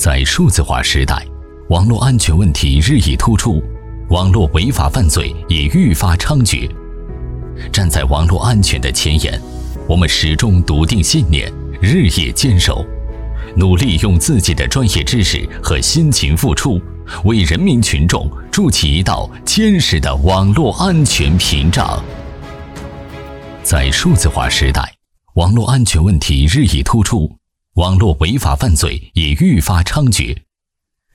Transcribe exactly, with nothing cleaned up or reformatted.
在数字化时代，网络安全问题日益突出，网络违法犯罪也愈发猖獗。站在网络安全的前沿，我们始终笃定信念，日夜坚守，努力用自己的专业知识和辛勤付出，为人民群众筑起一道坚实的网络安全屏障。在数字化时代，网络安全问题日益突出，网络违法犯罪也愈发猖獗。